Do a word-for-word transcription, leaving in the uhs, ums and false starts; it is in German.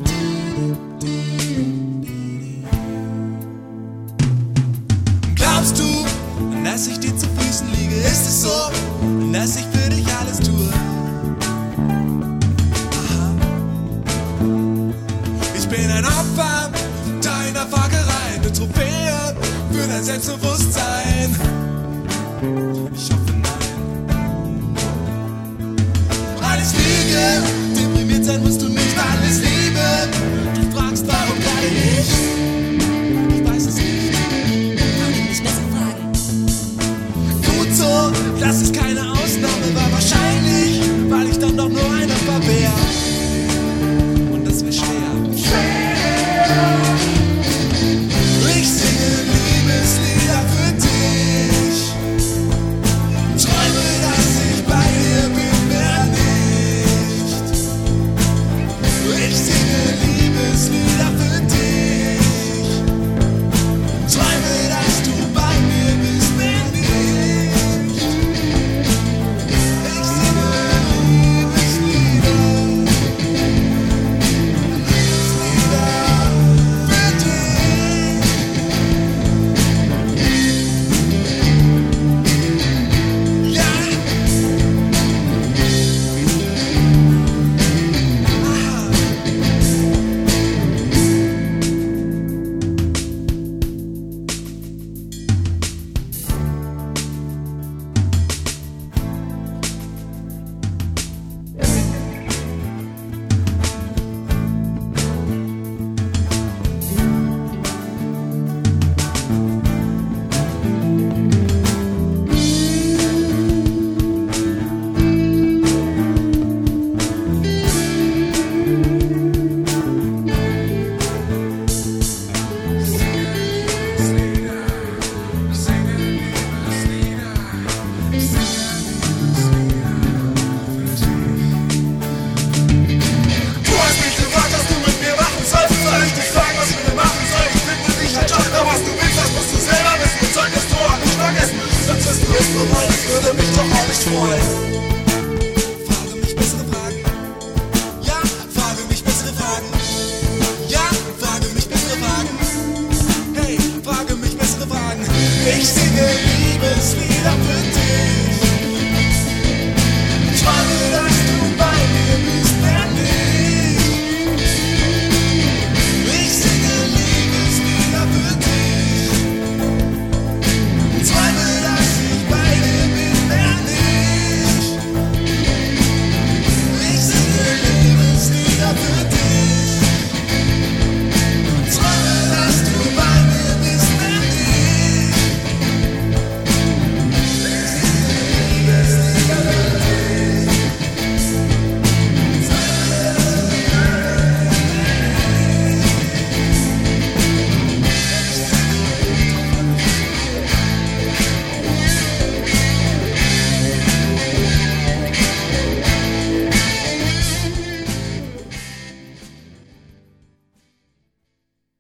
Glaubst du, dass ich dir zu Füßen liege? Ist es so, dass ich für dich alles tue? Aha. Ich bin ein Opfer deiner Fragerei, eine Trophäe für dein Selbstbewusstsein. Ich hoffe nein. Alles Lüge, deprimiert sein musst du nicht, alles Liebe. Du fragst, warum gerade nicht? Ich weiß es nicht. Frage mich besser fragen. Gut so, dass es keine Ausnahme war. Wahrscheinlich, weil ich dann doch nur ein Opfer wär. Und das wär schwer. Ich singe Liebeslieder für dich. Träume, dass ich bei dir bin, mehr nicht. Ich singe Liebeslieder für dich. Träume, dass du bei mir bist, mehr nicht. Ich singe Liebeslieder. Liebeslieder für dich. Ja. Aha. Du hast mich gefragt, was du mit mir machen sollst. Soll ich dich fragen, was ich mit dir machen soll? Ich finde dich ein Tochter, was du willst, das musst du selber wissen. Und solltest du auch nicht vergessen, sonst wirst du es bereuen. Das würde mich doch auch nicht freuen. Frage mich bessere Fragen. Ja, frage mich bessere Fragen. Ja, frage mich bessere Fragen. Hey, frage mich bessere Fragen. Ich